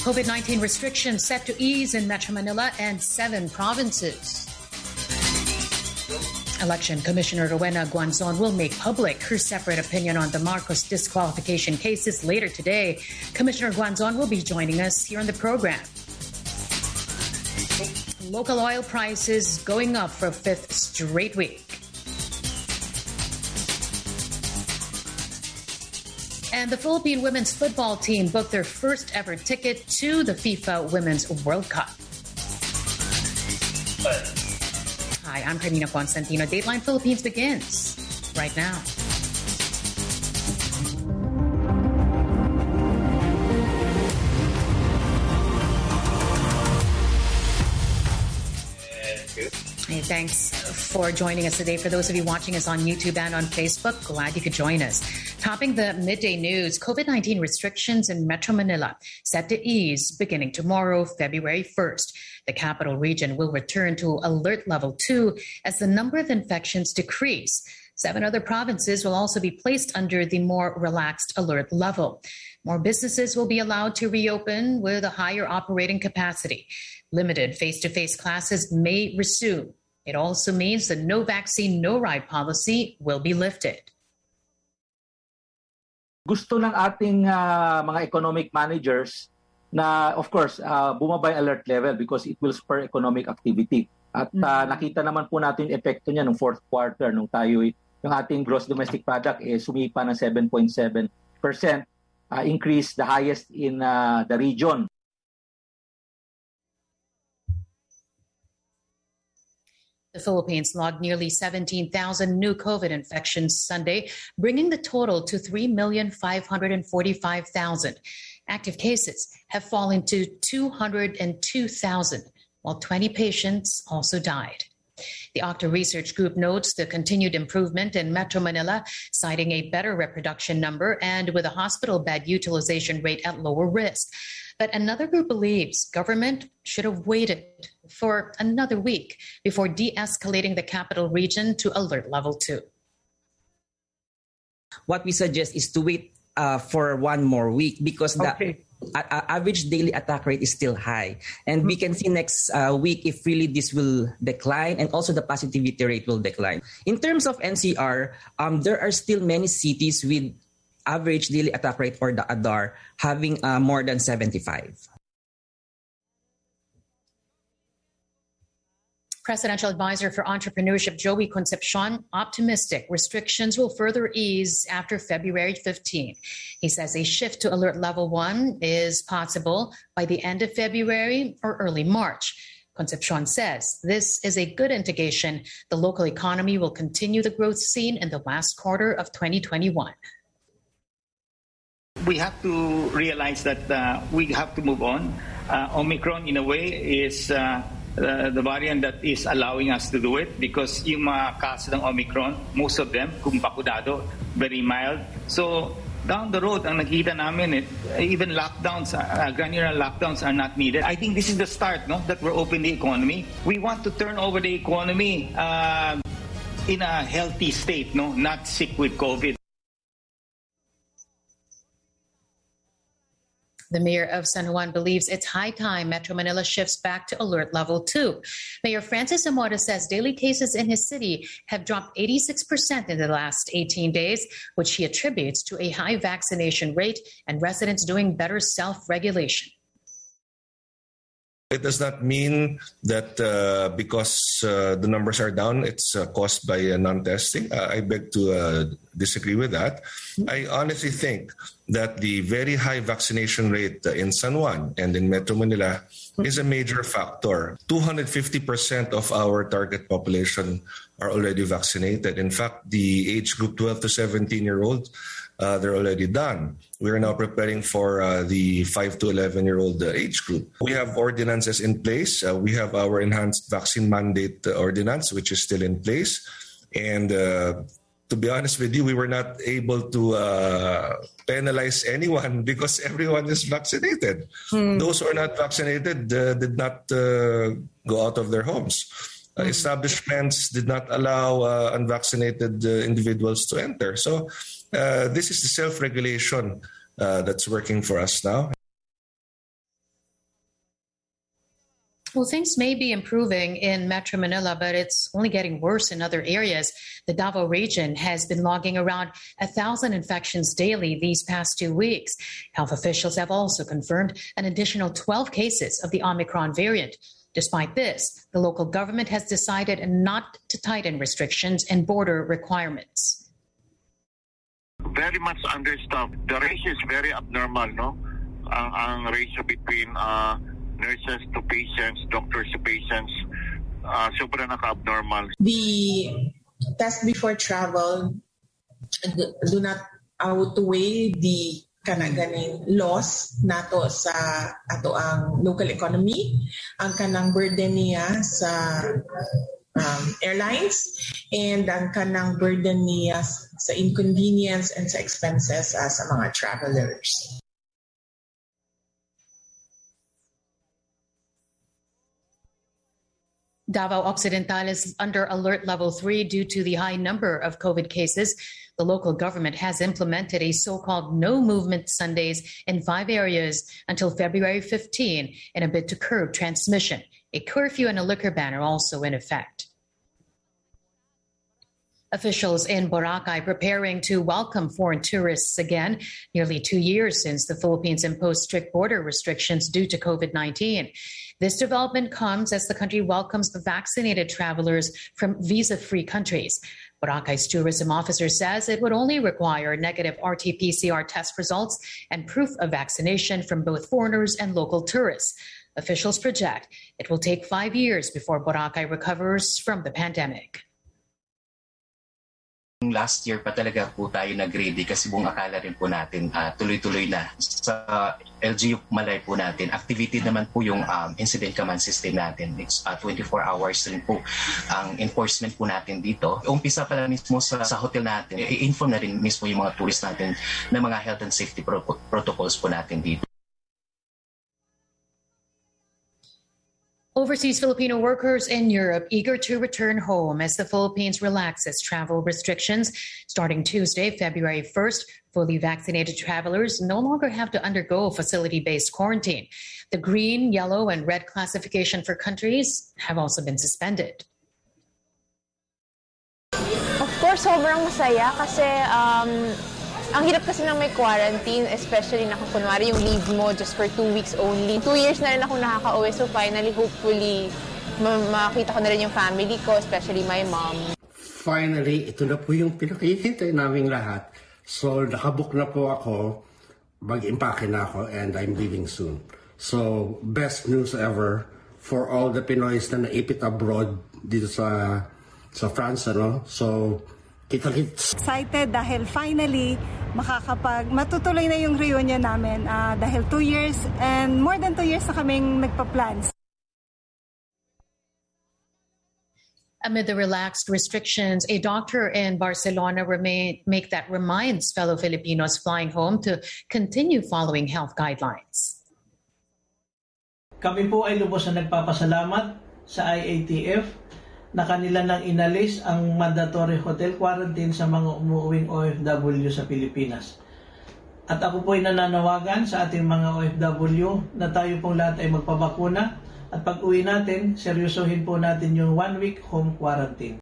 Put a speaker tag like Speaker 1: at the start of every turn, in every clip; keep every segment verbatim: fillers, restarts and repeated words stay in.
Speaker 1: COVID nineteen restrictions set to ease in Metro Manila and seven provinces. Election Commissioner Rowena Guanzon will make public her separate opinion on the Marcos disqualification cases later today. Commissioner Guanzon will be joining us here on the program. Local oil prices going up for a fifth straight week. And the Philippine women's football team booked their first ever ticket to the FIFA Women's World Cup. Hi, I'm Carmina Constantino. Dateline Philippines begins right now. Hey, thanks for joining us today. For those of you watching us on YouTube and on Facebook, glad you could join us. Topping the midday news, COVID nineteen restrictions in Metro Manila set to ease beginning tomorrow, February first. The capital region will return to alert level two as the number of infections decrease. Seven other provinces will also be placed under the more relaxed alert level. More businesses will be allowed to reopen with a higher operating capacity. Limited face-to-face classes may resume. It also means the no vaccine, no ride policy will be lifted.
Speaker 2: Gusto ng ating uh, mga economic managers na, of course, uh, bumaba yung alert level because it will spur economic activity. At uh, nakita naman po natin yung epekto niya nung fourth quarter nung tayo, yung ating gross domestic product is sumipa ng seven point seven percent uh, increase, the highest in uh, the region.
Speaker 1: The Philippines logged nearly seventeen thousand new COVID infections Sunday, bringing the total to three million five hundred forty-five thousand. Active cases have fallen to two hundred two thousand, while twenty patients also died. The Octa Research Group notes the continued improvement in Metro Manila, citing a better reproduction number and with a hospital bed utilization rate at lower risk. But another group believes government should have waited for another week before de-escalating the capital region to alert level two.
Speaker 3: What we suggest is to wait uh, for one more week because
Speaker 2: Okay.
Speaker 3: the uh, average daily attack rate is still high. And we can see next uh, week if really this will decline and also the positivity rate will decline. In terms of N C R, um, there are still many cities with average daily attack rate or the A D A R having uh, more than seventy-five.
Speaker 1: Presidential Advisor for Entrepreneurship Joey Concepcion optimistic restrictions will further ease after February fifteenth. He says a shift to alert level one is possible by the end of February or early March. Concepcion says this is a good indication the local economy will continue the growth seen in the last quarter of twenty twenty-one.
Speaker 4: We have to realize that uh, we have to move on. Uh, Omicron, in a way, is uh, uh, the variant that is allowing us to do it because yung mga kaso ng Omicron, most of them, kung bakudado, very mild. So, down the road, ang nakita namin, it, even lockdowns, uh, granular lockdowns are not needed. I think this is the start, no, that we're opening the economy. We want to turn over the economy uh, in a healthy state, no, not sick with COVID.
Speaker 1: The mayor of San Juan believes it's high time Metro Manila shifts back to alert level two. Mayor Francis Zamora says daily cases in his city have dropped eighty-six percent in the last eighteen days, which he attributes to a high vaccination rate and residents doing better self-regulation.
Speaker 5: It does not mean that uh, because uh, the numbers are down, it's uh, caused by uh, non-testing. Uh, I beg to uh, disagree with that. I honestly think that the very high vaccination rate uh, in San Juan and in Metro Manila is a major factor. two hundred fifty percent of our target population are already vaccinated. In fact, the age group twelve to seventeen-year-old, uh, they're already done. We are now preparing for uh, the five to eleven-year-old uh, age group. We have ordinances in place. Uh, we have our enhanced vaccine mandate uh, ordinance, which is still in place. And uh, to be honest with you, we were not able to uh, penalize anyone because everyone is vaccinated. Hmm. Those who are not vaccinated uh, did not uh, go out of their homes. Uh, establishments did not allow uh, unvaccinated uh, individuals to enter. So uh, this is the self-regulation uh, that's working for us now.
Speaker 1: Well, things may be improving in Metro Manila, but it's only getting worse in other areas. The Davao region has been logging around a thousand infections daily these past two weeks. Health officials have also confirmed an additional twelve cases of the Omicron variant. Despite this, the local government has decided not to tighten restrictions and border requirements.
Speaker 6: Very much understaffed. The ratio is very abnormal, no? Ang, ang ratio between uh, nurses to patients, doctors to patients, uh, sobra naka-abnormal.
Speaker 7: The test before travel do not outweigh the kanaganing loss nato sa ato ang local economy, ang kanang burden niya sa um, airlines, and ang kanang burden niya sa inconvenience and sa expenses uh, sa mga travelers.
Speaker 1: Davao Occidental is under alert level three due to the high number of COVID cases. The local government has implemented a so-called no movement Sundays in five areas until February fifteenth in a bid to curb transmission. A curfew and a liquor ban are also in effect. Officials in Boracay preparing to welcome foreign tourists again, nearly two years since the Philippines imposed strict border restrictions due to COVID nineteen. This development comes as the country welcomes the vaccinated travelers from visa-free countries. Boracay's tourism officer says it would only require negative R T P C R test results and proof of vaccination from both foreigners and local tourists. Officials project it will take five years before Boracay recovers from the pandemic.
Speaker 8: Last year pa talaga po tayo nag-ready kasi buong akala rin po natin uh, tuloy-tuloy na. Sa L G U Malay po natin, activity naman po yung um, incident command system natin. It's uh, twenty-four hours rin po ang enforcement po natin dito. Umpisa pala mismo sa, sa hotel natin, i-inform na rin mismo yung mga tourist natin ng mga health and safety pro- protocols po natin dito.
Speaker 1: Overseas Filipino workers in Europe eager to return home as the Philippines relaxes travel restrictions. Starting Tuesday, February first, fully vaccinated travelers no longer have to undergo facility-based quarantine. The green, yellow, and red classification for countries have also been suspended.
Speaker 9: Of course, sobrang masaya kasi um, ang hirap kasi nang may quarantine, especially na kung kunwari yung leave mo just for two weeks only. Two years na rin ako nakaka-uwi, so finally, hopefully, ma- makita ko na rin yung family ko, especially my mom.
Speaker 10: Finally, ito na po yung pinakihintay naming lahat. So, nakabook na po ako, mag-impake na ako, and I'm leaving soon. So, best news ever for all the Pinoys na naipit abroad dito sa sa France, ano? So, kita-kits.
Speaker 11: Excited dahil finally makakapag matutuloy na yung reunion namin uh, dahil two years and more than two years na kaming nagpa-plans.
Speaker 1: Amid the relaxed restrictions, a doctor in Barcelona remain, make that reminds fellow Filipinos flying home to continue following health guidelines.
Speaker 12: Kami po ay lubos na nagpapasalamat sa I A T F na kanila nang inalis ang mandatory hotel quarantine sa mga umuuwing O F W sa Pilipinas. At ako po ay nananawagan sa ating mga O F W na tayo pong lahat ay magpabakuna at pag uwi natin, seryosohin po natin yung one-week home quarantine.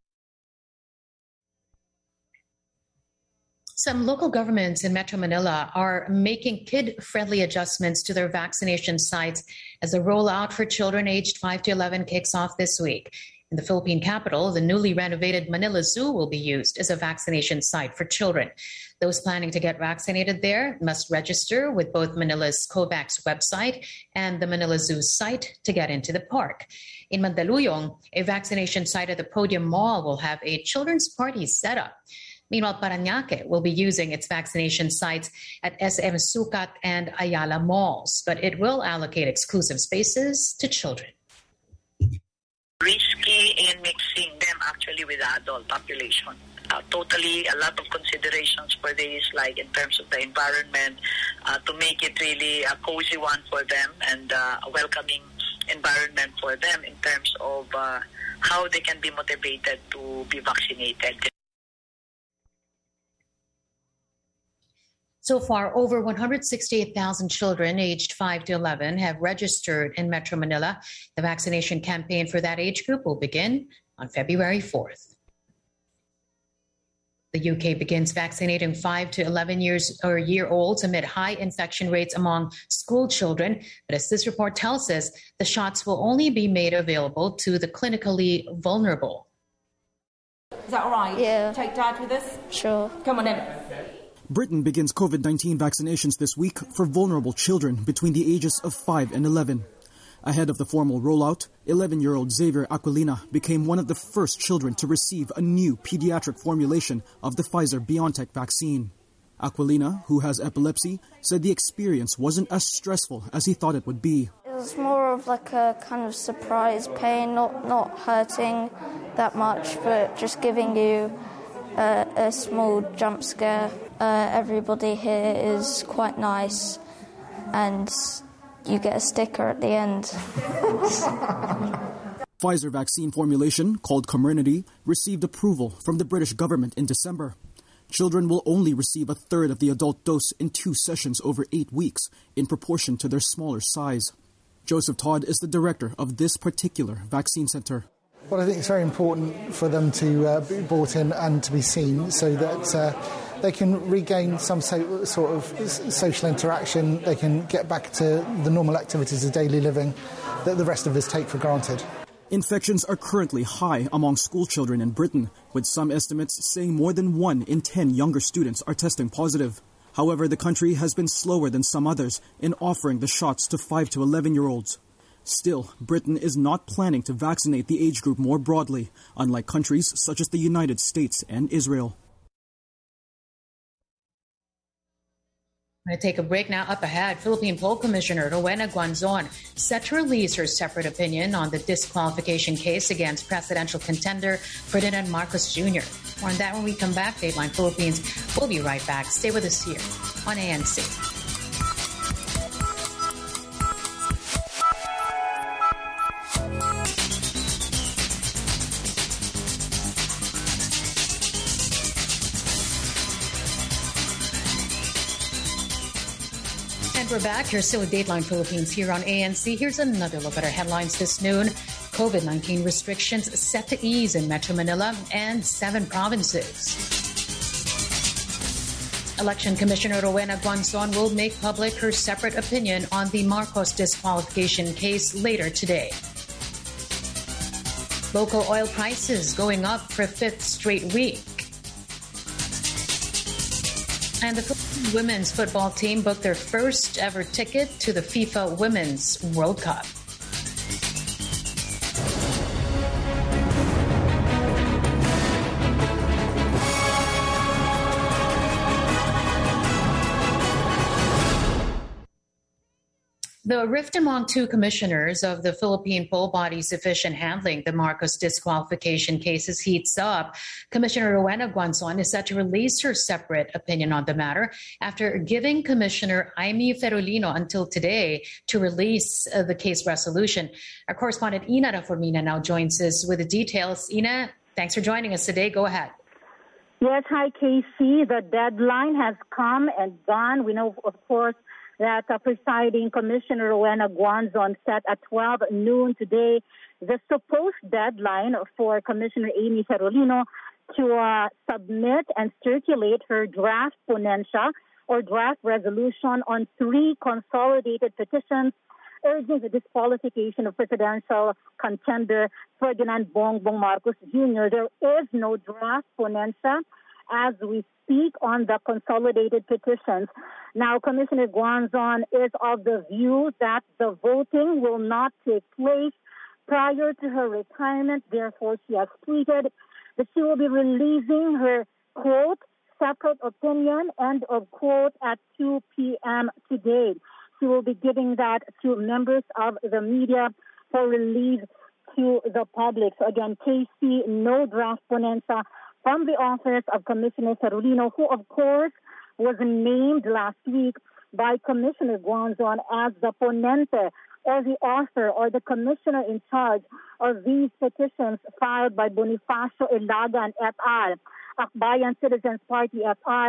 Speaker 1: Some local governments in Metro Manila are making kid-friendly adjustments to their vaccination sites as the rollout for children aged five to eleven kicks off this week. In the Philippine capital, the newly renovated Manila Zoo will be used as a vaccination site for children. Those planning to get vaccinated there must register with both Manila's COVAX website and the Manila Zoo site to get into the park. In Mandaluyong, a vaccination site at the Podium Mall will have a children's party set up. Meanwhile, Parañaque will be using its vaccination sites at S M Sucat and Ayala malls, but it will allocate exclusive spaces to children.
Speaker 13: Risky in mixing them actually with the adult population. Uh, totally a lot of considerations for this, like in terms of the environment, uh, to make it really a cozy one for them and uh, a welcoming environment for them in terms of uh, how they can be motivated to be vaccinated.
Speaker 1: So far, over one hundred sixty-eight thousand children aged five to eleven have registered in Metro Manila. The vaccination campaign for that age group will begin on February fourth. The U K begins vaccinating five to eleven years or year olds amid high infection rates among school children. But as this report tells us, the shots will only be made available to the clinically vulnerable.
Speaker 14: Is that all right?
Speaker 9: Yeah.
Speaker 14: Take Dad with us?
Speaker 9: Sure.
Speaker 14: Come on in.
Speaker 15: Britain begins COVID nineteen vaccinations this week for vulnerable children between the ages of five and eleven. Ahead of the formal rollout, eleven-year-old Xavier Aquilina became one of the first children to receive a new pediatric formulation of the Pfizer-BioNTech vaccine. Aquilina, who has epilepsy, said the experience wasn't as stressful as he thought it would be.
Speaker 16: It was more of like a kind of surprise pain, not, not hurting that much, but just giving you a, a small jump scare. Uh, everybody here is quite nice, and you get a sticker at the end.
Speaker 15: Pfizer vaccine formulation, called Comirnaty, received approval from the British government in December. Children will only receive a third of the adult dose in two sessions over eight weeks, in proportion to their smaller size. Joseph Todd is the director of this particular vaccine center.
Speaker 17: Well, I think it's very important for them to uh, be brought in and to be seen so that uh, they can regain some so, sort of social interaction. They can get back to the normal activities of daily living that the rest of us take for granted.
Speaker 15: Infections are currently high among school children in Britain, with some estimates saying more than one in ten younger students are testing positive. However, the country has been slower than some others in offering the shots to five to eleven-year-olds. Still, Britain is not planning to vaccinate the age group more broadly, unlike countries such as the United States and Israel.
Speaker 1: I'm going to take a break now. Up ahead, Philippine Poll Commissioner Rowena Guanzon set to release her separate opinion on the disqualification case against presidential contender Ferdinand Marcos Junior More on that when we come back. Dateline Philippines. We'll be right back. Stay with us here on A N C. We're back. You're still with Dateline Philippines here on A N C. Here's another look at our headlines this noon. COVID nineteen restrictions set to ease in Metro Manila and seven provinces. Election Commissioner Rowena Guanzon will make public her separate opinion on the Marcos disqualification case later today. Local oil prices going up for a fifth straight week. And the Philippine women's football team booked their first ever ticket to the FIFA Women's World Cup. The rift among two commissioners of the Philippine poll body's efficient handling the Marcos disqualification cases heats up. Commissioner Rowena Guanzon is set to release her separate opinion on the matter after giving Commissioner Aimee Ferolino until today to release uh, the case resolution. Our correspondent Ina Reformina now joins us with the details. Ina, thanks for joining us today. Go ahead.
Speaker 18: Yes, hi, Casey. The deadline has come and gone. We know, of course, that uh, presiding Commissioner Rowena Guanzon set at twelve noon today the supposed deadline for Commissioner Aimee Ferolino to uh, submit and circulate her draft ponencia or draft resolution on three consolidated petitions urging the disqualification of presidential contender Ferdinand Bongbong Marcos Junior There is no draft ponencia as we speak on the consolidated petitions. Now, Commissioner Guanzon is of the view that the voting will not take place prior to her retirement. Therefore, she has tweeted that she will be releasing her, quote, separate opinion, end of quote, at two p.m. today. She will be giving that to members of the media for release to the public. So again, K C, no draft ponencia from the office of Commissioner Ferolino, who, of course, was named last week by Commissioner Guanzon as the ponente or the author or the commissioner in charge of these petitions filed by Bonifacio Ilagan et al., Akbayan Citizens Party et al.,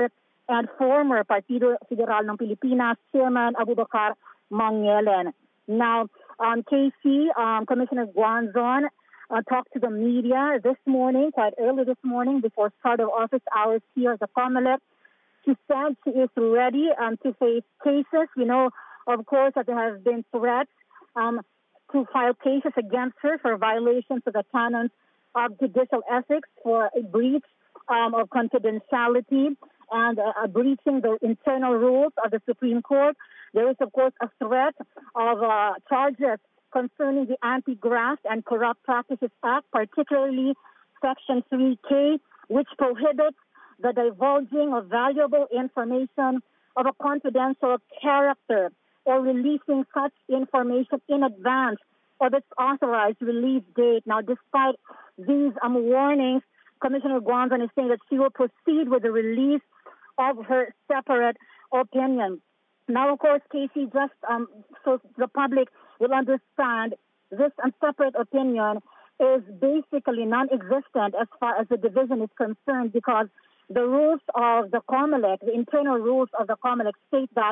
Speaker 18: and former Partido Federal ng Pilipinas Chairman Abubakar Mangelen. Now, um, K C, um, Commissioner Guanzon uh, talked to the media this morning, quite early this morning, before start of office hours here at the COMELEC. She said she is ready um, to face cases. We know, of course, that there have been threats um, to file cases against her for violations of the canons of judicial ethics, for a breach um, of confidentiality and uh, breaching the internal rules of the Supreme Court. There is, of course, a threat of uh, charges concerning the Anti-Graft and Corrupt Practices Act, particularly Section three K, which prohibits the divulging of valuable information of a confidential character or releasing such information in advance of its authorized release date. Now, despite these um, warnings, Commissioner Guanzon is saying that she will proceed with the release of her separate opinion. Now, of course, Casey, just um, so the public will understand, this um, separate opinion is basically non-existent as far as the division is concerned, because the rules of the COMELEC, the internal rules of the COMELEC, state that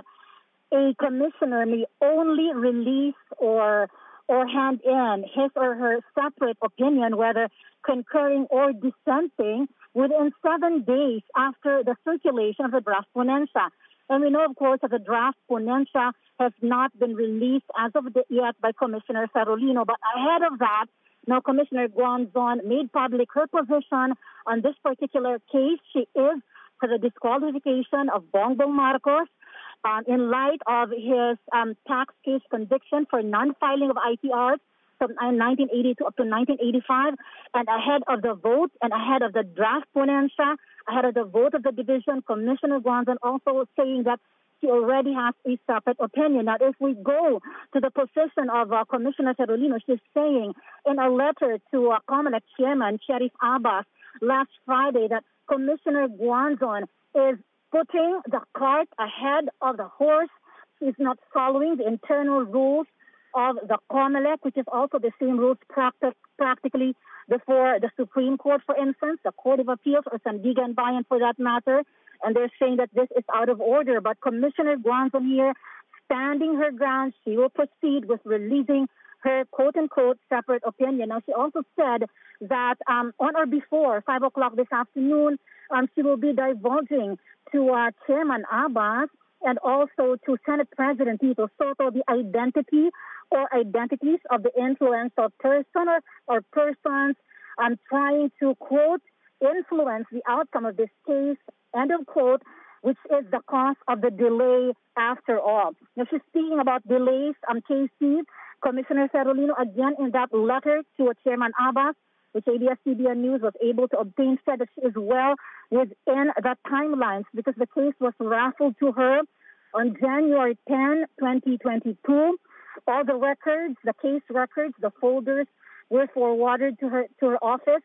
Speaker 18: a commissioner may only release or or hand in his or her separate opinion, whether concurring or dissenting, within seven days after the circulation of the draft ponensya. And we know, of course, that the draft ponensya has not been released as of yet by Commissioner Ferolino. But ahead of that, now Commissioner Guanzon made public her position on this particular case. She is for the disqualification of Bongbong Marcos um, in light of his um, tax case conviction for non-filing of I T Rs from nineteen eighty-two up to nineteen eighty-five, and ahead of the vote and ahead of the draft ponensya, ahead of the vote of the division, Commissioner Guanzon also saying that she already has a separate opinion. Now, if we go to the position of uh, Commissioner Ferolino, she's saying in a letter to uh, COMELEC Chairman Sheriff Abbas last Friday that Commissioner Guanzon is putting the cart ahead of the horse. She's not following the internal rules of the COMELEC, which is also the same rules practic- practically before the Supreme Court, for instance, the Court of Appeals, or Sandigan Bayan for that matter. And they're saying that this is out of order. But Commissioner Guanzon here, standing her ground, she will proceed with releasing her quote-unquote separate opinion. Now, she also said that um, on or before five o'clock this afternoon, um, she will be divulging to uh, Chairman Abbas and also to Senate President Tito Soto the identity or identities of the influential person or, or persons um, trying to, quote, influence the outcome of this case, end of quote, which is the cause of the delay after all. Now, she's speaking about delays. Um, K C, Commissioner Ferolino, again in that letter to Chairman Abbas, which A B S C B N News was able to obtain, said that she is well within the timelines because the case was raffled to her on January tenth, twenty twenty-two. All the records, the case records, the folders were forwarded to her to her office.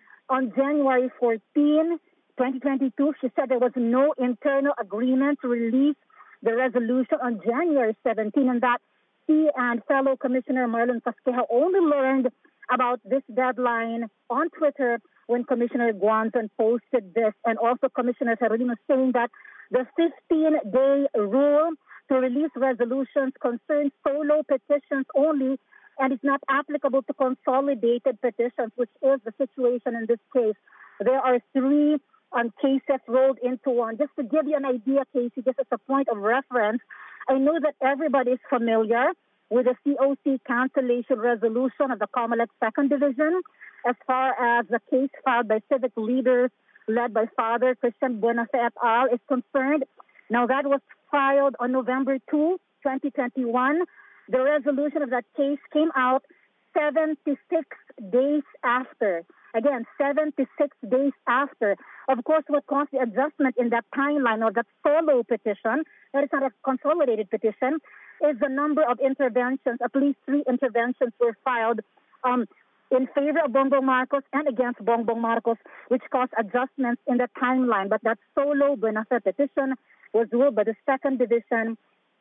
Speaker 18: On January fourteenth, twenty twenty-two, she said there was no internal agreement to release the resolution on January seventeenth, and that she and fellow Commissioner Marlon Pasqueja only learned about this deadline on Twitter when Commissioner Guanzon posted this. And also Commissioner Ferolino saying that the fifteen-day rule to release resolutions concerns solo petitions only and is not applicable to consolidated petitions, which is the situation in this case. There are three um, cases rolled into one. Just to give you an idea, Casey, just as a point of reference, I know that everybody is familiar with the C O C cancellation resolution of the COMELEC Second Division as far as the case filed by civic leaders led by Father Christian Buenafe et al. Is concerned. Now, that was filed on November second, twenty twenty-one. The resolution of that case came out seventy-six days after. Again, seventy-six days after. Of course, what caused the adjustment in that timeline of that solo petition, that is not a consolidated petition, is the number of interventions. At least three interventions were filed um, in favor of Bongbong Marcos and against Bongbong Marcos, which caused adjustments in the timeline. But that solo Buenafe petition was ruled by the Second Division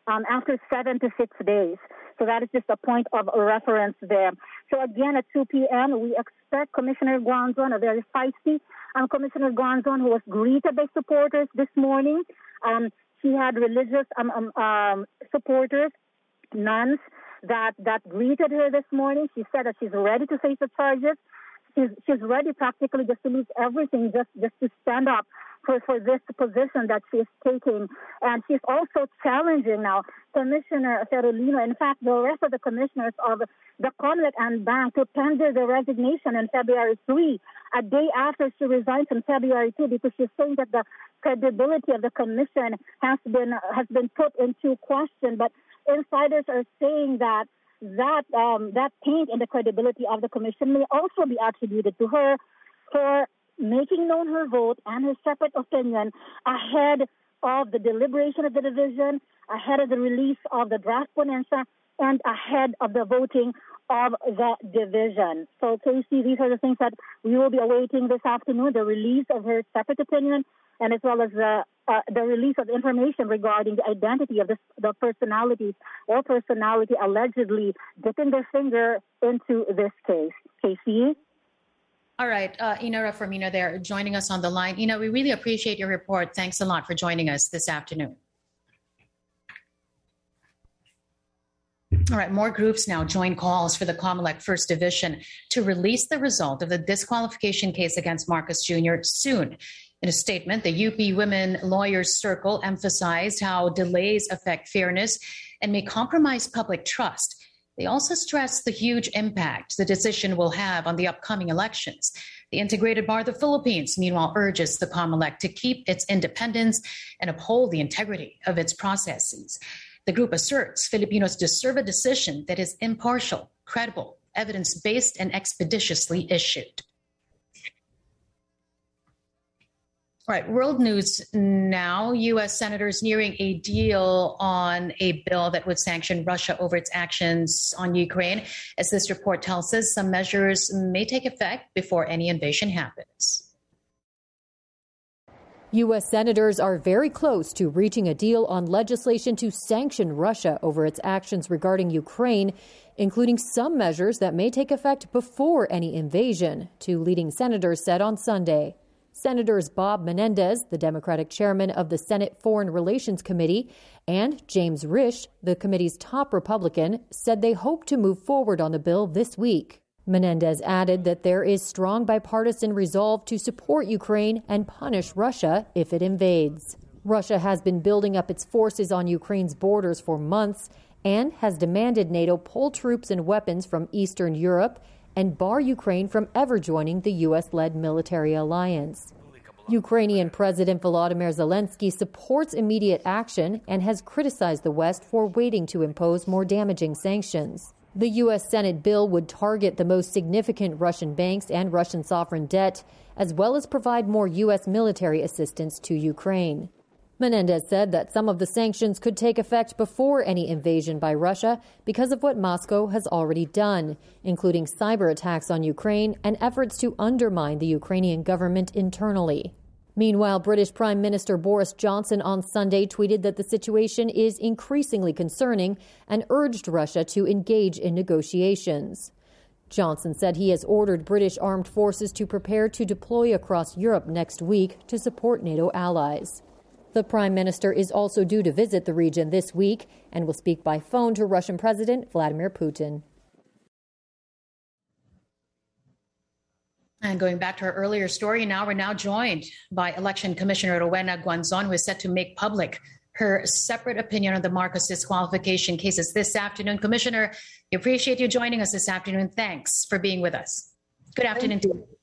Speaker 18: um, after seven to six days. So that is just a point of reference there. So again, at two p.m., we expect Commissioner Guanzon, a very feisty um, Commissioner Guanzon, who was greeted by supporters this morning. Um, she had religious um, um, um, supporters, nuns, that, that greeted her this morning. She said that she's ready to face the charges. She's, she's ready practically just to lose everything, just, just to stand up for, for this position that she is taking. And she's also challenging now Commissioner Ferolino, in fact, the rest of the commissioners of the COMELEC and Bank, to tender the resignation on February third, a day after she resigns on February second, because she's saying that the credibility of the commission has been has been put into question. But insiders are saying that that um, that taint in the credibility of the commission may also be attributed to her for making known her vote and her separate opinion ahead of the deliberation of the division, ahead of the release of the draft ponencia, and ahead of the voting of the division. So, Casey, these are the things that we will be awaiting this afternoon, the release of her separate opinion, and as well as the, uh, the release of information regarding the identity of the, the personalities or personality allegedly dipping their finger into this case. Casey?
Speaker 1: All right, uh, Ina Reformina there joining us on the line. Ina, we really appreciate your report. Thanks a lot for joining us this afternoon. All right, more groups now join calls for the COMELEC First Division to release the result of the disqualification case against Marcos Junior soon. In a statement, the U P Women Lawyers Circle emphasized how delays affect fairness and may compromise public trust. They also stressed the huge impact the decision will have on the upcoming elections. The Integrated Bar of the Philippines, meanwhile, urges the COMELEC to keep its independence and uphold the integrity of its processes. The group asserts Filipinos deserve a decision that is impartial, credible, evidence-based, and expeditiously issued. All right, world news now. U S senators nearing a deal on a bill that would sanction Russia over its actions on Ukraine. As this report tells us, some measures may take effect before any invasion happens.
Speaker 19: U S senators are very close to reaching a deal on legislation to sanction Russia over its actions regarding Ukraine, including some measures that may take effect before any invasion, two leading senators said on Sunday. Senators Bob Menendez, the Democratic chairman of the Senate Foreign Relations Committee, and James Risch, the committee's top Republican, said they hope to move forward on the bill this week. Menendez added that there is strong bipartisan resolve to support Ukraine and punish Russia if it invades. Russia has been building up its forces on Ukraine's borders for months and has demanded NATO pull troops and weapons from Eastern Europe and bar Ukraine from ever joining the U S-led military alliance. Ukrainian President Volodymyr Zelensky supports immediate action and has criticized the West for waiting to impose more damaging sanctions. The U S Senate bill would target the most significant Russian banks and Russian sovereign debt, as well as provide more U S military assistance to Ukraine. Menendez said that some of the sanctions could take effect before any invasion by Russia because of what Moscow has already done, including cyber attacks on Ukraine and efforts to undermine the Ukrainian government internally. Meanwhile, British Prime Minister Boris Johnson on Sunday tweeted that the situation is increasingly concerning and urged Russia to engage in negotiations. Johnson said he has ordered British armed forces to prepare to deploy across Europe next week to support NATO allies. The Prime Minister is also due to visit the region this week and will speak by phone to Russian President Vladimir Putin.
Speaker 1: And going back to our earlier story, now we're now joined by Election Commissioner Rowena Guanzon, who is set to make public her separate opinion on the Marcos disqualification cases this afternoon. Commissioner, we appreciate you joining us this afternoon. Thanks for being with us. Good afternoon to you.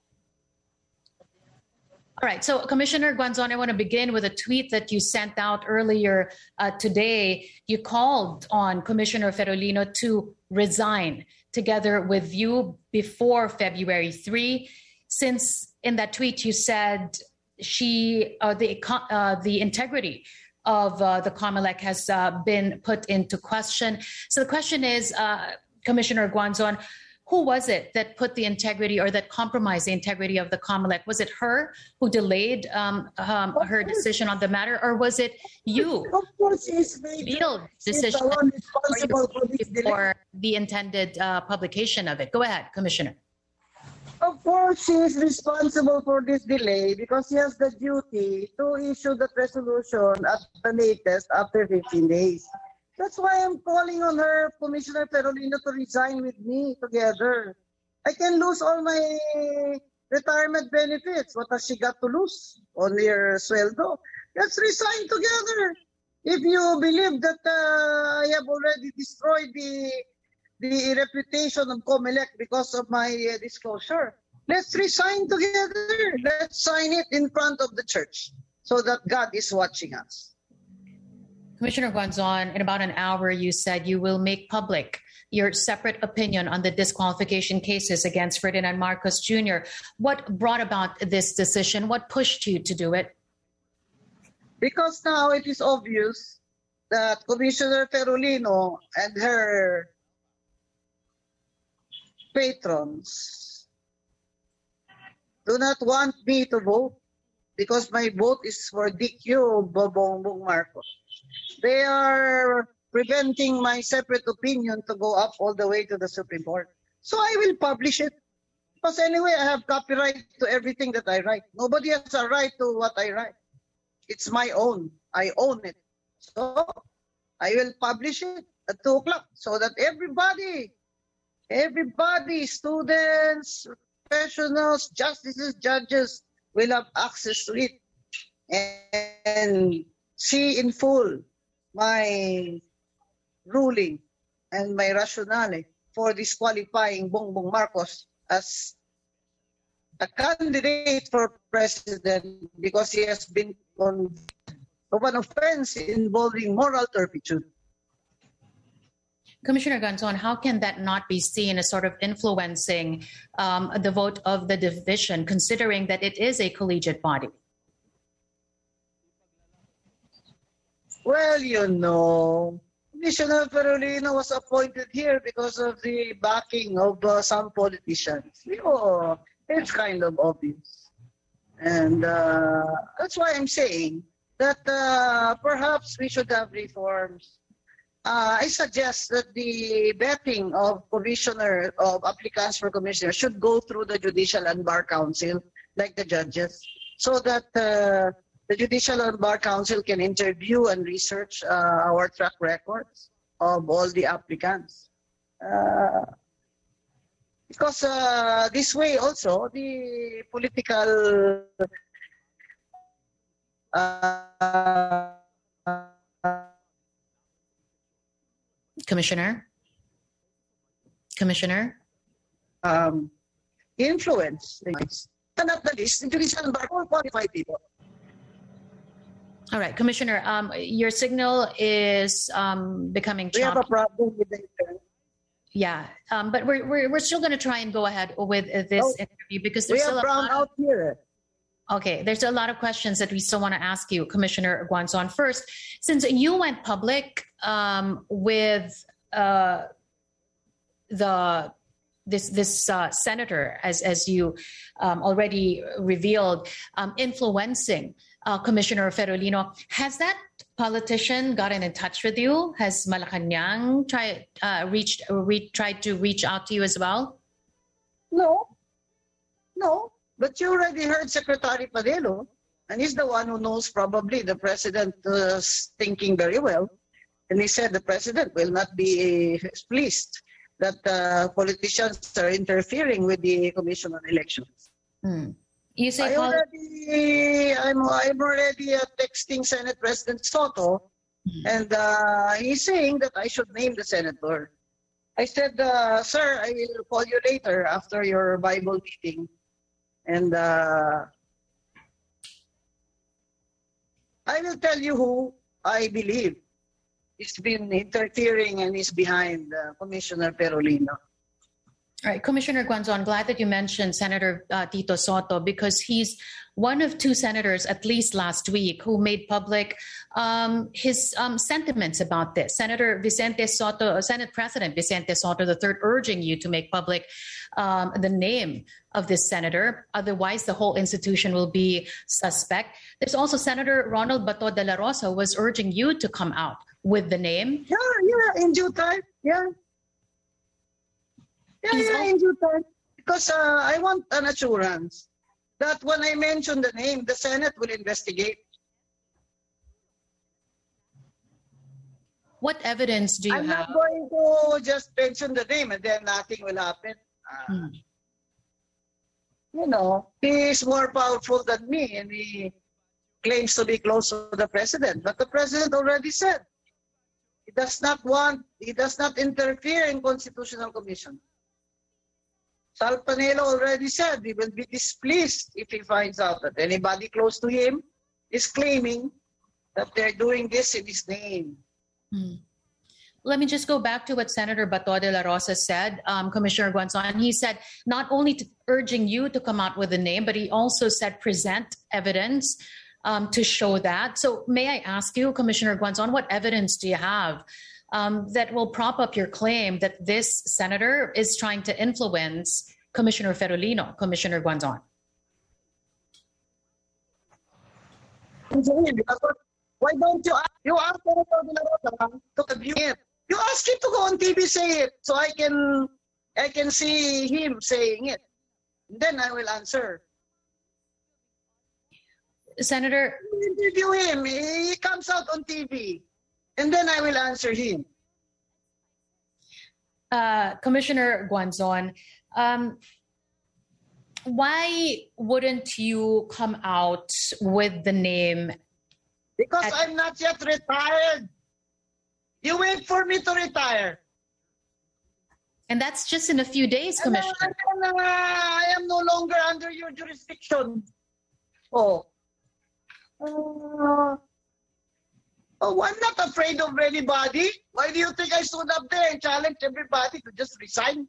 Speaker 1: All right. So, Commissioner Guanzon, I want to begin with a tweet that you sent out earlier uh, today. You called on Commissioner Ferolino to resign together with you before February third. Since in that tweet you said she uh, the uh, the integrity of uh, the COMELEC has uh, been put into question. So the question is, uh, Commissioner Guanzon, who was it that put the integrity or that compromised the integrity of the COMELEC? Was it her who delayed um, um, her decision on the matter, or was it you?
Speaker 20: Of course, she's made
Speaker 1: decision
Speaker 20: the one responsible for this delay.
Speaker 1: For the intended uh, publication of it. Go ahead, Commissioner.
Speaker 20: Of course, she is responsible for this delay because she has the duty to issue that resolution at the latest after fifteen days. That's why I'm calling on her, Commissioner Perolino, to resign with me together. I can lose all my retirement benefits. What has she got to lose? Only her sueldo. Let's resign together. If you believe that uh, I have already destroyed the the reputation of COMELEC because of my uh, disclosure, let's resign together. Let's sign it in front of the church so that God is watching us.
Speaker 1: Commissioner Guanzon, in about an hour, you said you will make public your separate opinion on the disqualification cases against Ferdinand Marcos Junior What brought about this decision? What pushed you to do it?
Speaker 20: Because now it is obvious that Commissioner Perolino and her patrons do not want me to vote because my vote is for D Q Bongbong Marcos. They are preventing my separate opinion to go up all the way to the Supreme Court. So I will publish it. Because anyway, I have copyright to everything that I write. Nobody has a right to what I write. It's my own. I own it. So I will publish it at two o'clock so that everybody, everybody, students, professionals, justices, judges will have access to it and see in full my ruling and my rationale for disqualifying Bongbong Marcos as a candidate for president because he has been convicted of an offense involving moral turpitude.
Speaker 1: Commissioner Guanzon, how can that not be seen as sort of influencing um, the vote of the division, considering that it is a collegiate body?
Speaker 20: Well, you know, Commissioner Perolino was appointed here because of the backing of uh, some politicians. You know, it's kind of obvious. And uh, that's why I'm saying that uh, perhaps we should have reforms. Uh, I suggest that the vetting of commissioner, of applicants for commissioner should go through the Judicial and Bar Council, like the judges, so that uh, the Judicial and Bar Council can interview and research uh, our track records of all the applicants. Uh, because uh, this way also, the political uh,
Speaker 1: Commissioner? Commissioner?
Speaker 20: Um, influence. And at the least, the Judicial and Bar will qualify people.
Speaker 1: All right, Commissioner, um, your signal is um, becoming choppy.
Speaker 20: We have a problem with the internet.
Speaker 1: Yeah, um, but we're, we're we're still going to try and go ahead with uh, this oh, interview because there's
Speaker 20: we
Speaker 1: still
Speaker 20: have
Speaker 1: a
Speaker 20: brown
Speaker 1: lot
Speaker 20: out
Speaker 1: of,
Speaker 20: here.
Speaker 1: Okay, there's a lot of questions that we still want to ask you, Commissioner Guanzon. First, since you went public um, with uh, the this this uh, senator, as as you um, already revealed, um, influencing uh, Commissioner Perolino, has that politician gotten in touch with you? Has Malacanang tried uh, reached re- tried to reach out to you as well?
Speaker 20: No, no. But you already heard Secretary Padelo, and he's the one who knows probably the president uh, thinking very well. And he said the president will not be pleased that uh, politicians are interfering with the Commission on Elections.
Speaker 1: Hmm. You say
Speaker 20: I already, I'm, I'm already uh, texting Senate President Soto, hmm. and uh, he's saying that I should name the senator. I said, uh, sir, I will call you later after your Bible meeting. And uh, I will tell you who I believe has been interfering and is behind uh, Commissioner Perolino.
Speaker 1: All right, Commissioner Guanzon, glad that you mentioned Senator uh, Tito Sotto, because he's one of two senators, at least last week, who made public um, his um, sentiments about this. Senator Vicente Sotto, Senate President Vicente Sotto the third, urging you to make public um, the name of this senator. Otherwise, the whole institution will be suspect. There's also Senator Ronald Bato de la Rosa was urging you to come out with the name.
Speaker 20: Yeah, yeah, in due time. Yeah. Yeah, yeah, in due time. Because uh, I want an assurance that when I mention the name, the Senate will investigate.
Speaker 1: What evidence do you
Speaker 20: I'm
Speaker 1: have?
Speaker 20: I'm not going to just mention the name and then nothing will happen. Uh,
Speaker 1: hmm.
Speaker 20: You know, he is more powerful than me and he claims to be close to the president. But the president already said he does not want, he does not interfere in Constitutional Commission. Sal Panelo already said he will be displeased if he finds out that anybody close to him is claiming that they're doing this in his name.
Speaker 1: Hmm. Let me just go back to what Senator Bato de la Rosa said, um, Commissioner Guanzon. He said not only to, urging you to come out with a name, but he also said present evidence um, to show that. So may I ask you, Commissioner Guanzon, what evidence do you have um, that will prop up your claim that this senator is trying to influence Commissioner Ferolino, Commissioner Guanzon?
Speaker 20: Why don't you ask, you ask Senator de la Rosa to review it? You ask him to go on T V say it so I can I can see him saying it. Then I will answer.
Speaker 1: Senator,
Speaker 20: interview him. He comes out on T V, and then I will answer him.
Speaker 1: Uh, Commissioner Guanzon, um, why wouldn't you come out with the name?
Speaker 20: Because
Speaker 1: at-
Speaker 20: I'm not yet retired. You wait for me to retire.
Speaker 1: And that's just in a few days, Commissioner.
Speaker 20: And, uh, I am no longer under your jurisdiction. Oh. Uh, oh, I'm not afraid of anybody. Why do you think I stood up there and challenged everybody to just resign?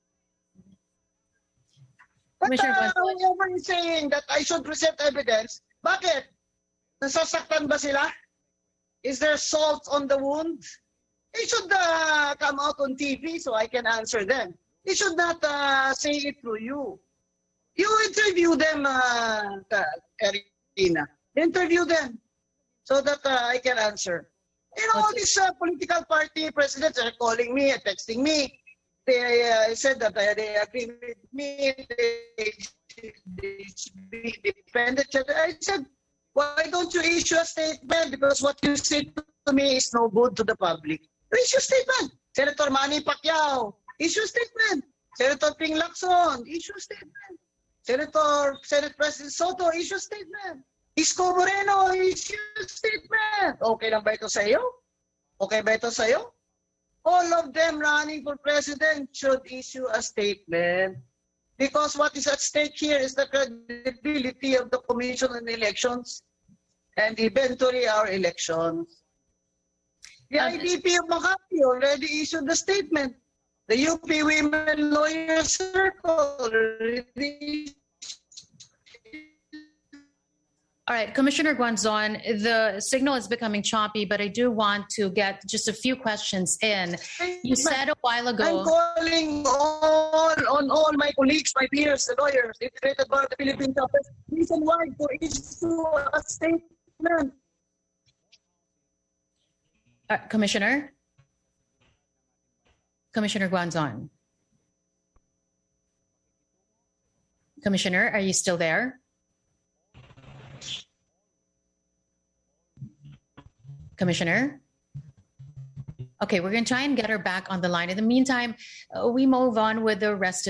Speaker 20: But uh, whenever you're saying that I should present evidence, bakit? Nasasaktan ba sila? Is there salt on the wound? They should uh, come out on T V so I can answer them. They should not uh, say it through you. You interview them, uh, Karina. Interview them so that uh, I can answer. You know, all these uh, political party presidents are calling me and texting me. They uh, said that uh, they agree with me. They, they should be defended. I said, why don't you issue a statement? Because what you say to me is no good to the public. Issue a statement. Senator Manny Pacquiao, issue a statement. Senator Ping Lacson, issue a statement. Senator, Senate President Soto, issue a statement. Isko Moreno, issue a statement. Okay lang ba ito sa iyo? Okay ba ito sa iyo? All of them running for president should issue a statement. Because what is at stake here is the credibility of the Commission on Elections and eventually our elections. The I D P of Makati already issued a statement. The U P Women Lawyers Circle already.
Speaker 1: All right, Commissioner Guanzon, the signal is becoming choppy, but I do want to get just a few questions in. You said a while ago...
Speaker 20: I'm calling all, on all my colleagues, my peers, the lawyers, the Integrated Bar of the Philippines. Reason why to issue a statement.
Speaker 1: Uh, Commissioner? Commissioner Guanzon? Commissioner, are you still there? Commissioner? Okay, we're going to try and get her back on the line. In the meantime, uh, we move on with the rest of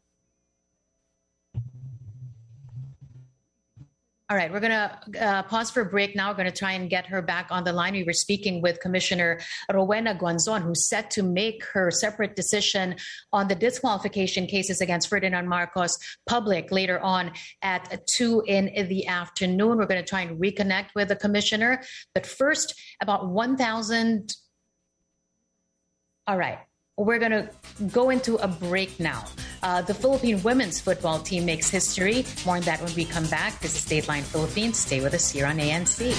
Speaker 1: All right, we're going to uh, pause for a break now. We're going to try and get her back on the line. We were speaking with Commissioner Rowena Guanzon, who's set to make her separate decision on the disqualification cases against Ferdinand Marcos public later on at two in the afternoon. We're going to try and reconnect with the commissioner. But first, about one thousand... All right. We're going to go into a break now. Uh, the Philippine women's football team makes history. More on that when we come back. This is Dateline Philippines. Stay with us here on A N C.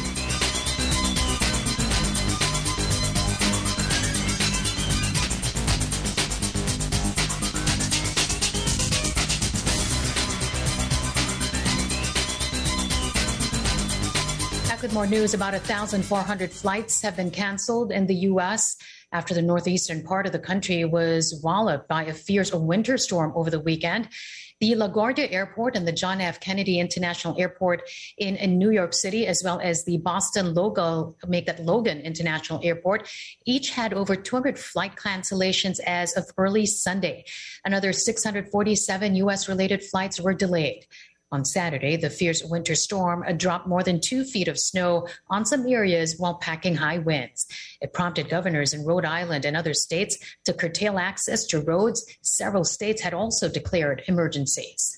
Speaker 1: With more news, about one thousand four hundred flights have been canceled in the U S after the northeastern part of the country was walloped by a fierce winter storm over the weekend. The LaGuardia Airport and the John F. Kennedy International Airport in, in New York City, as well as the Boston Logan, make that Logan International Airport, each had over two hundred flight cancellations as of early Sunday. Another six hundred forty-seven U S-related flights were delayed. On Saturday, the fierce winter storm dropped more than two feet of snow on some areas while packing high winds. It prompted governors in Rhode Island and other states to curtail access to roads. Several states had also declared emergencies.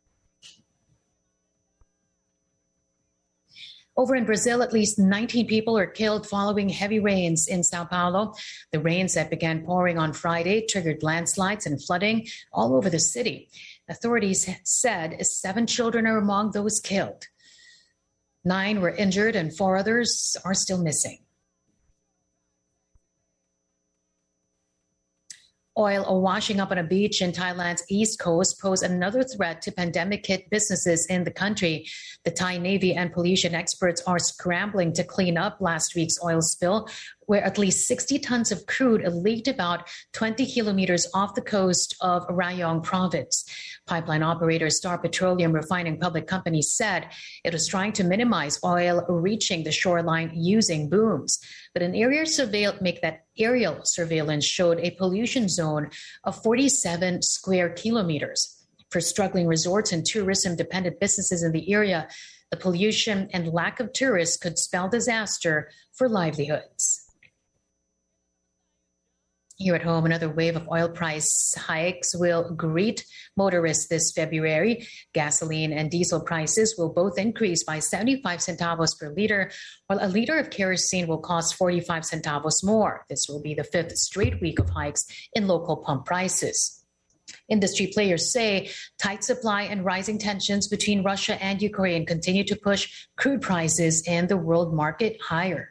Speaker 1: Over in Brazil, at least nineteen people are killed following heavy rains in Sao Paulo. The rains that began pouring on Friday triggered landslides and flooding all over the city. Authorities said seven children are among those killed. Nine were injured and four others are still missing. Oil washing up on a beach in Thailand's east coast pose another threat to pandemic-hit businesses in the country. The Thai Navy and pollution experts are scrambling to clean up last week's oil spill, where at least sixty tons of crude leaked about twenty kilometers off the coast of Rayong province. Pipeline operator Star Petroleum Refining Public Company said it was trying to minimize oil reaching the shoreline using booms. But an aerial surveil- make that aerial surveillance showed a pollution zone of forty-seven square kilometers. For struggling resorts and tourism-dependent businesses in the area, the pollution and lack of tourists could spell disaster for livelihoods. Here at home, another wave of oil price hikes will greet motorists this February. Gasoline and diesel prices will both increase by seventy-five centavos per liter, while a liter of kerosene will cost forty-five centavos more. This will be the fifth straight week of hikes in local pump prices. Industry players say tight supply and rising tensions between Russia and Ukraine continue to push crude prices in the world market higher.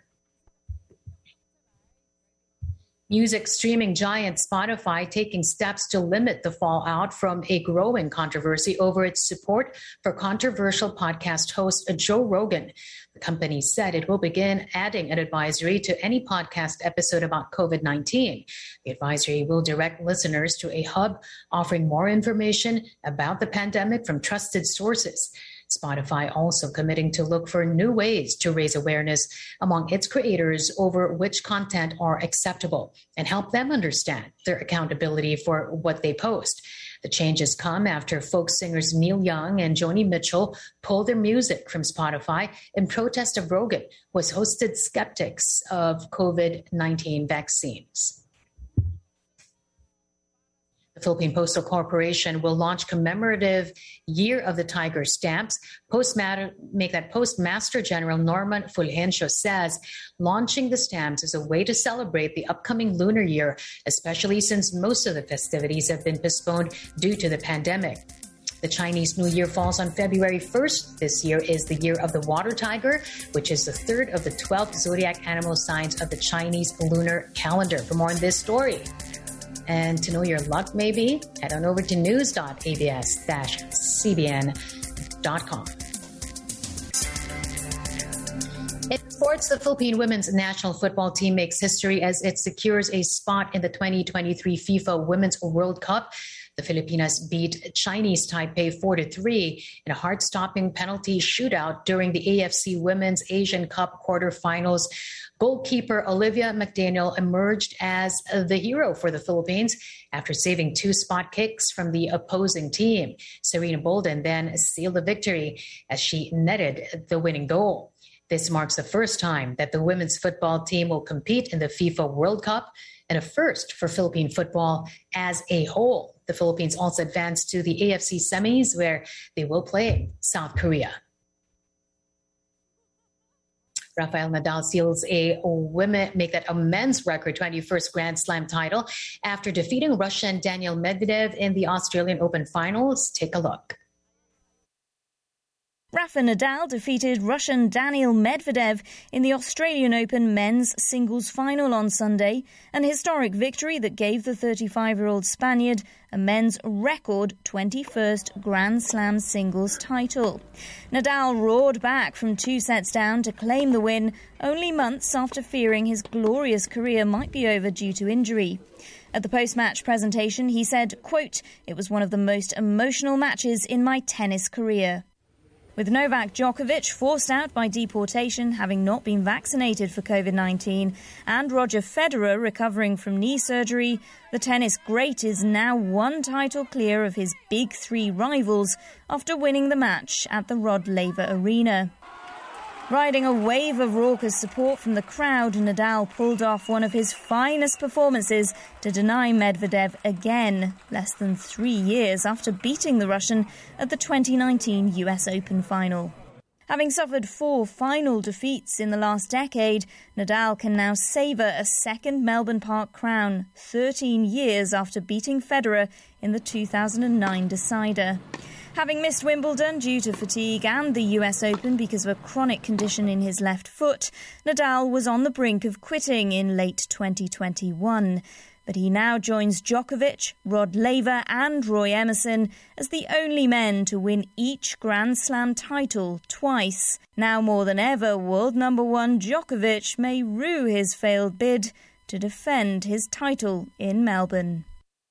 Speaker 1: Music streaming giant Spotify taking steps to limit the fallout from a growing controversy over its support for controversial podcast host Joe Rogan. The company said it will begin adding an advisory to any podcast episode about COVID nineteen. The advisory will direct listeners to a hub offering more information about the pandemic from trusted sources. Spotify also committing to look for new ways to raise awareness among its creators over which content are acceptable and help them understand their accountability for what they post. The changes come after folk singers Neil Young and Joni Mitchell pulled their music from Spotify in protest of Rogan, who has hosted skeptics of COVID nineteen vaccines. The Philippine Postal Corporation will launch commemorative Year of the Tiger stamps. Postmaster, make that Postmaster General Norman Fulgencio says launching the stamps is a way to celebrate the upcoming lunar year, especially since most of the festivities have been postponed due to the pandemic. The Chinese New Year falls on February first. This year is the year of the water tiger, which is the third of the twelve zodiac animal signs of the Chinese lunar calendar. For more on this story, and to know your luck, maybe, head on over to news dot a b s dash c b n dot com. In sports, the Philippine women's national football team makes history as it secures a spot in the twenty twenty-three FIFA Women's World Cup. The Filipinas beat Chinese Taipei four to three in a heart-stopping penalty shootout during the A F C Women's Asian Cup quarterfinals. Goalkeeper Olivia McDaniel emerged as the hero for the Philippines after saving two spot kicks from the opposing team. Serena Bolden then sealed the victory as she netted the winning goal. This marks the first time that the women's football team will compete in the FIFA World Cup and a first for Philippine football as a whole. The Philippines also advanced to the A F C semis where they will play South Korea. Rafael Nadal seals a women make that a men's record twenty-first Grand Slam title after defeating Russian Daniil Medvedev in the Australian Open finals. Take a look.
Speaker 21: Rafa Nadal defeated Russian Daniil Medvedev in the Australian Open men's singles final on Sunday, an historic victory that gave the thirty-five-year-old Spaniard a men's record twenty-first Grand Slam singles title. Nadal roared back from two sets down to claim the win, only months after fearing his glorious career might be over due to injury. At the post-match presentation, he said, quote, "It was one of the most emotional matches in my tennis career." With Novak Djokovic forced out by deportation, having not been vaccinated for COVID nineteen, and Roger Federer recovering from knee surgery, the tennis great is now one title clear of his big three rivals after winning the match at the Rod Laver Arena. Riding a wave of raucous support from the crowd, Nadal pulled off one of his finest performances to deny Medvedev again, less than three years after beating the Russian at the twenty nineteen U S Open final. Having suffered four final defeats in the last decade, Nadal can now savour a second Melbourne Park crown, thirteen years after beating Federer in the two thousand nine decider. Having missed Wimbledon due to fatigue and the U S Open because of a chronic condition in his left foot, Nadal was on the brink of quitting in late twenty twenty-one. But he now joins Djokovic, Rod Laver and Roy Emerson as the only men to win each Grand Slam title twice. Now more than ever, world number one Djokovic may rue his failed bid to defend his title in Melbourne.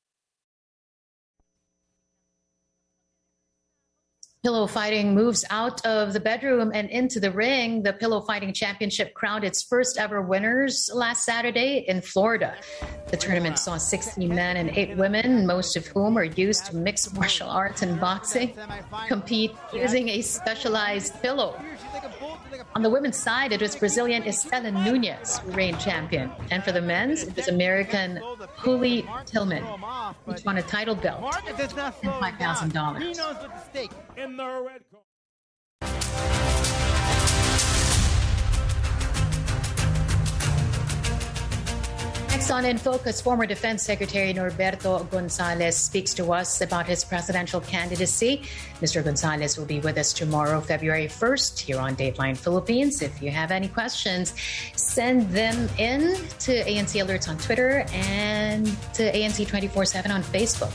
Speaker 1: Pillow fighting moves out of the bedroom and into the ring. The Pillow Fighting Championship crowned its first ever winners last Saturday in Florida. The tournament saw sixteen men and eight women, most of whom are used to mixed martial arts and boxing, compete using a specialized pillow. On the women's side, it was Brazilian Estela Nunez who reigned champion. And for the men's, it was American Julio Tillman, which won a title belt and five thousand dollars. Next on In Focus, former Defense Secretary Norberto Gonzales speaks to us about his presidential candidacy. Mister Gonzales will be with us tomorrow, February first, here on Dateline Philippines. If you have any questions, send them in to A N C Alerts on Twitter and to A N C twenty-four seven on Facebook.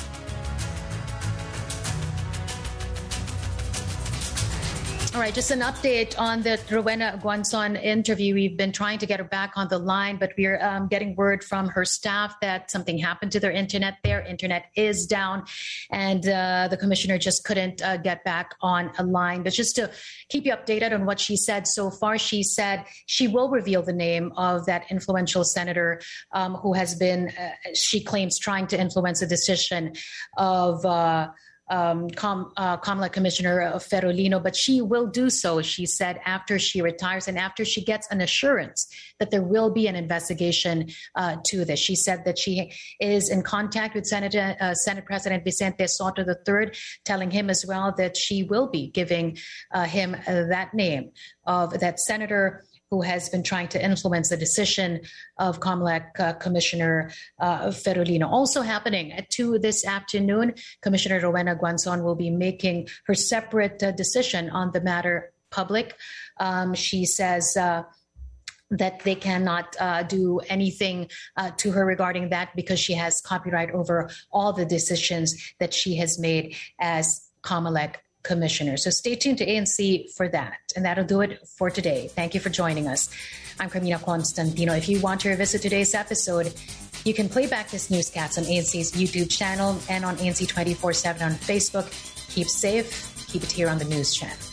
Speaker 1: All right, just an update on the Rowena Guanzon interview. We've been trying to get her back on the line, but we're um, getting word from her staff that something happened to their internet. Their internet is down, and uh, the commissioner just couldn't uh, get back on a line. But just to keep you updated on what she said so far, she said she will reveal the name of that influential senator um, who has been, uh, she claims, trying to influence the decision of uh Um, Com, uh, Commonwealth Commissioner Ferolino, but she will do so, she said, after she retires and after she gets an assurance that there will be an investigation uh, to this. She said that she is in contact with Senator, uh, Senate President Vicente Soto the third, telling him as well that she will be giving uh, him uh, that name of that senator who has been trying to influence the decision of COMELEC uh, Commissioner uh, Ferolino. Also happening at two this afternoon, Commissioner Rowena Guanzon will be making her separate uh, decision on the matter public. Um, she says uh, that they cannot uh, do anything uh, to her regarding that because she has copyright over all the decisions that she has made as COMELEC Commissioner. So stay tuned to A N C for that. And that'll do it for today. Thank you for joining us. I'm Carmina Constantino. If you want to revisit today's episode, you can play back this newscast on A N C's YouTube channel and on A N C twenty-four seven on Facebook. Keep safe. Keep it here on the news channel.